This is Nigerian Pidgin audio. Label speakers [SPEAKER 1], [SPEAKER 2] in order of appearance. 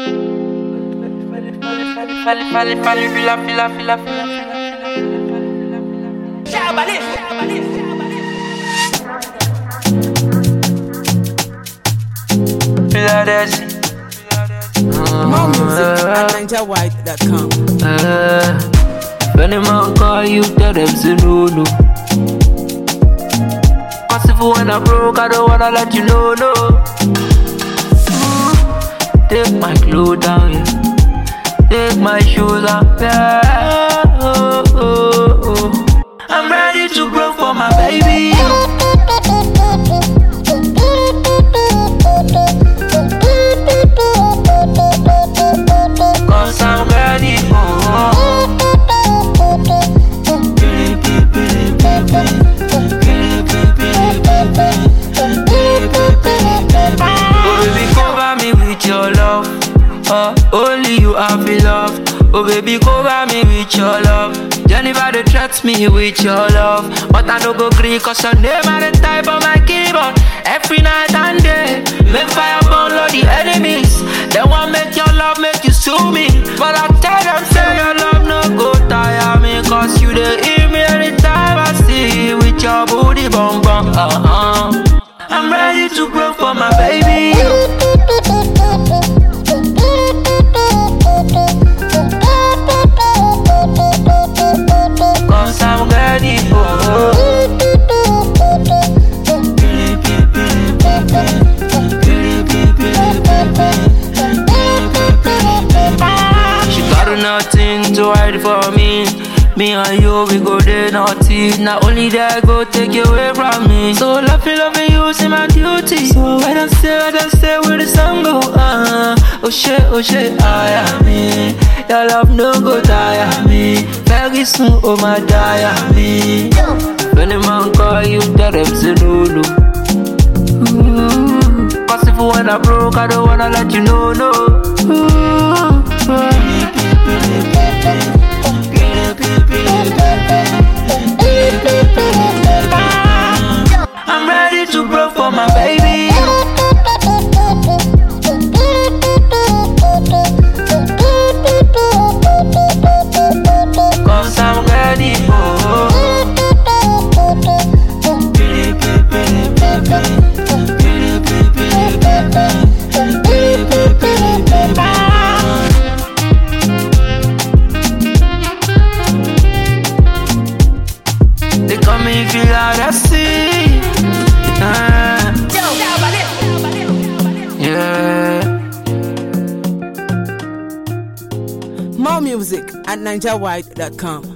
[SPEAKER 1] More music at NinjaWhite.com.
[SPEAKER 2] When a man call you, tell them say no, no. Cause if when I broke, I don't wanna let you know, no. Take my clothes down, yeah. Take my shoes off, yeah. Oh, oh, oh. I'm ready to grow for my baby. Cause I'm ready for oh baby, cover me with your love. Only you have been loved. Oh baby, cover me with your love. Jennifer, they threat me with your love, but I don't go green cause your name and the type of my keyboard. Every night and day, make fire burn all the enemies. They want make your love make you sue me, but I tell them say your love no go tire me. Cause you the hear me anytime I see you with your booty bum bum. I'm ready to grow for my baby. Cause I'm ready for she got nothing to hide for me. Me and you, we go there naughty. Not only that, go take you away from me. So loving you, see my duty. So when I say where the sun go. Oh shit, I am me. Your love no go tire me. Very soon, oh my die me. When a man call you, tell them say no, no. Cause if when I broke, I don't wanna let you know, no. I'm ready to grow for my baby. Cause I'm ready for they come me feel out at sea. Yeah.
[SPEAKER 1] More music at NinjaWhite.com.